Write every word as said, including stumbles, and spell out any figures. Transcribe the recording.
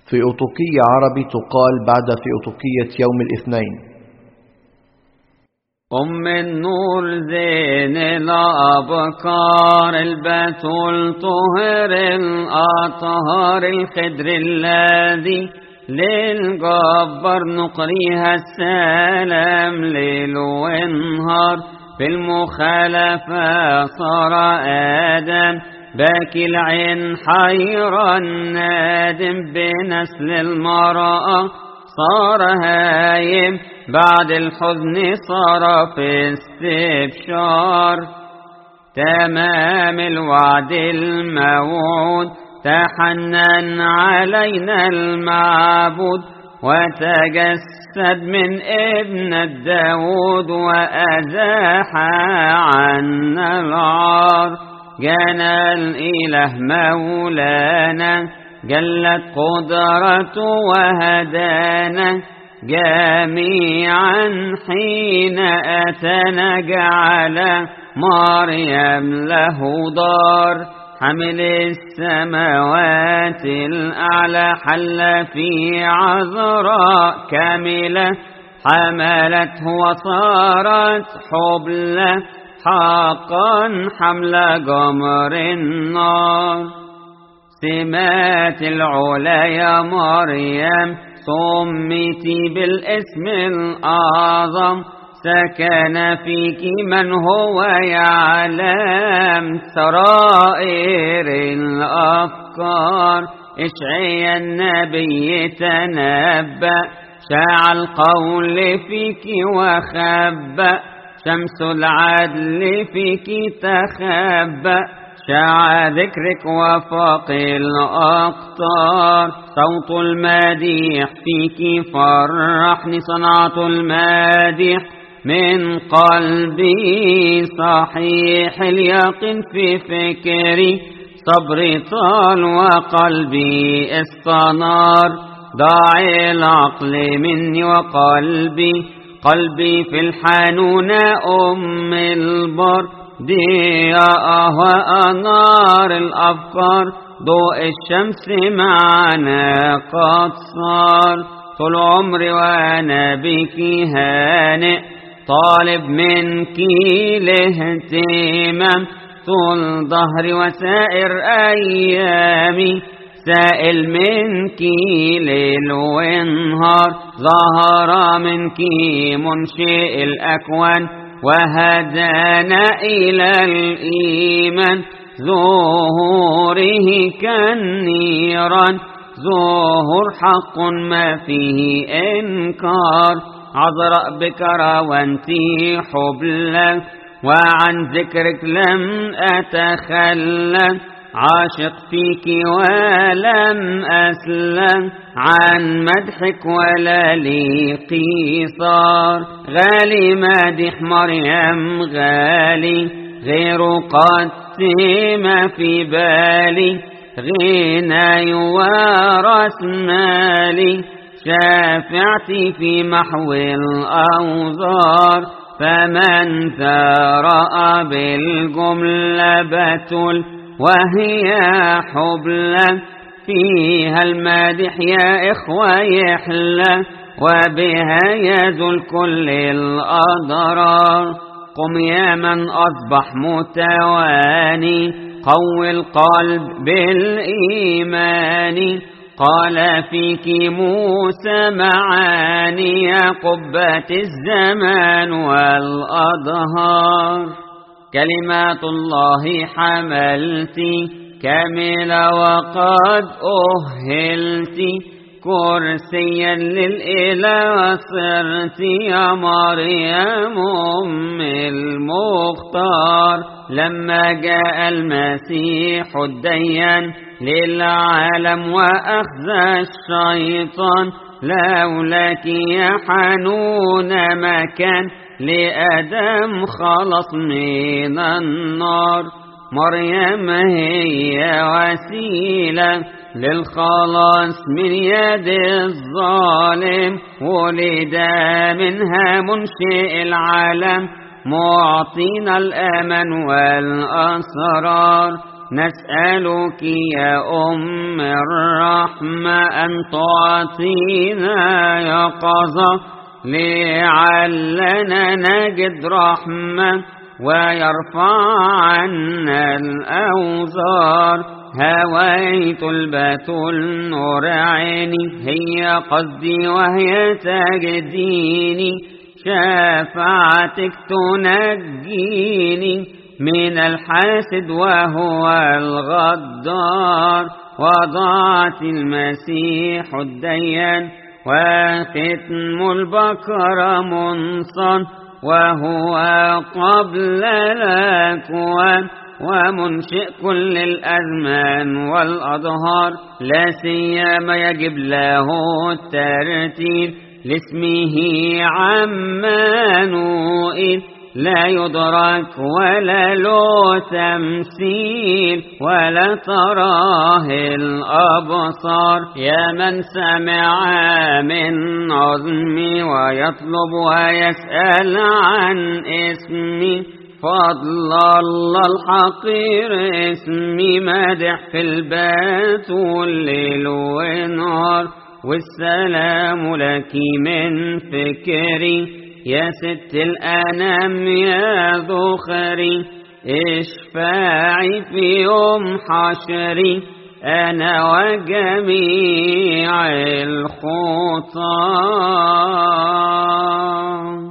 فيؤطوكية عربي تقال بعد فيؤطوكية يوم الاثنين. أم النور زين الأبكار البتول طهر الأطهار الخدر الذي للجبار نقريها السلام ليل ونهار. في المخالفة صار آدم باكي العين حيران نادم بنسل المرأة صار هايم بعد الحزن صار في استبشار. تمام الوعد الموعود تحنن علينا المعبود وتجسد من ابن الداود وأزاح عنا العار. جانا الإله مولانا جلت قدرته وهدانا جميعا حين أتانا جعل مريم له دار. حمل السماوات الأعلى حل في عذراء كاملة حملته وصارت حبلة حقا حمل جمر النار. سمات العلا يا مريم سميتي بالاسم الأعظم سكن فيك من هو يعلم سرائر الأفكار. اشعيا النبي تنبأ شاع القول فيك وخبأ شمس العدل فيك تخبأ شاع ذكرك وفاق الأقطار. صوت المديح فيك فرحني صنعت المديح من قلبي صحيح اليقين في فكري صبري طال وقلبي استنار. ضاع العقل مني وقلبي قلبي في الحنونة أم البر ضياء وأنار الأفكار. ضوء الشمس معنا قد صار. طول عمري وأنا بك هانئ طالب منك الاهتمام طول ظهري وسائر أيامي سائل منك ليل ونهار. ظهر منك منشئ الأكوان وهدانا إلى الإيمان. ظهوره كالنيران ظهور حق ما فيه إنكار. عذراء بكرة وانتي حبلى وعن ذكرك لم أتخلى. عاشق فيك ولم أسلم عن مدحك ولا لي قيصار. غالي مدح مريم غالي غير قد ما في بالي غنى ورأس مالي شافعتي في محو الأوزار. فمن ثرأ بالجملة بتل وهي حبلى فيها المادح يا إخوة يحلى وبها يزول كل الأضرار. قم يا من أصبح متواني قوي القلب بالإيمان. قال فيك موسى معاني يا قبة الزمان والأدهار. كلمات الله حملتي كاملة وقد أهلتي كرسيا للإله صرت يا مريم أم المختار. لما جاء المسيح الديان للعالم وأخذ الشيطان لولاك يا حنون مكان لآدم خلص من النار. مريم هي وسيلة للخلاص من يد الظالم ولد منها منشئ العالم معطينا الأمن والأسرار. نسألك يا أم الرحمة أن تعطينا يقظة لعلنا نجد رحمة ويرفع عنا الأوزار. هويت البتول نور عيني هي قصدي وهي تجديني، شفاعتك تنجيني من الحاسد وهو الغدار. وضعت المسيح الديان وختم البكر منصن، وهو قبل الأكوان ومنشئ كل الأزمان والأظهار. لا سيما يجب له الترتيل لاسمه عمانوئيل، لا يدرك ولا له تمثيل ولا تراه الأبصار. يا من سمع من عظمي ويطلب ويسأل عن اسمي، فضل الله الحقير اسمي مادح في البات والليل والنهار. والسلام لك من فكري يا ست الأنام يا ذخري، اشفاعي في يوم حشري أنا وجميع الخطى.